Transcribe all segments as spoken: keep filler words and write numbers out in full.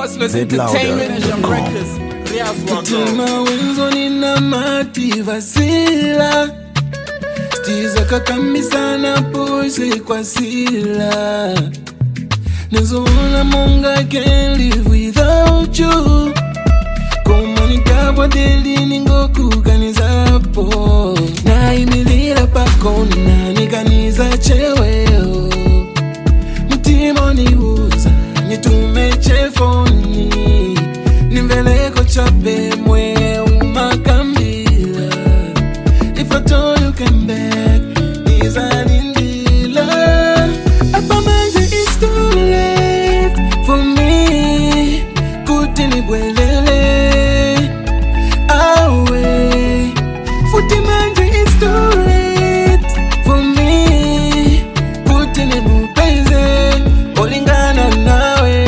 Hustlers Entertainment and Records. Kutima wenzo nina mati vasila Stiza kakamisa na poise kwa sila Nezoona monga I can't live without you Komunikabwa deli ningo kukanizapo Na imilira pakoni na niganiza cheweo Mutimo ni uza nitume chefoni Niveleko chape mwe umakambila If I told you came back Niza nindila Apamanje it's too late For me Kutini bwelele Awe Futimanje it's too late For me Kutini mupeze Olingana nawe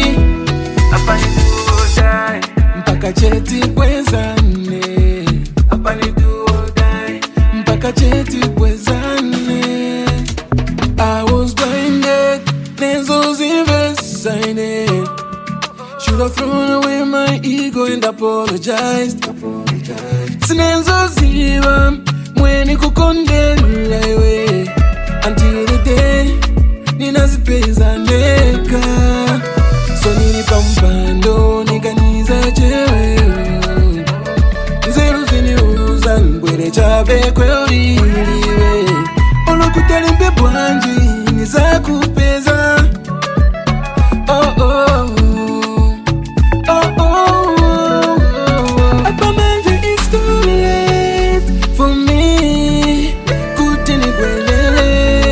Mpaka cheti kwezane Hapa ni do or die Mpaka cheti kwezane I was blinded Nenzo's invested Should have thrown away my ego and apologized Sinenzo's even Mweni kukondela iwe Until the day Nina zipeza neka So nilipa mpando niganiza chewe Nzeru ziniuza mbwele chabe kwe uliwe Olo kutalimbe bwanji niza kupeza Oh oh Oh oh Apamanje it's too late For me Kutini bwelele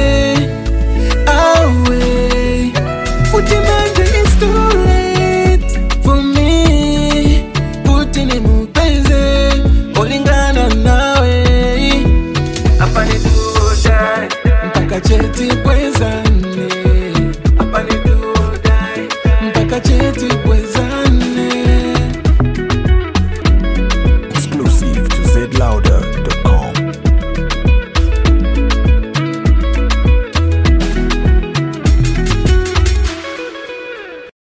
Awe Futimanje it's too late For me Kutini mupeze Olingana nawe Hapa ni do or die Mpaka cheti kwezane Hapa ni do or die Mpaka cheti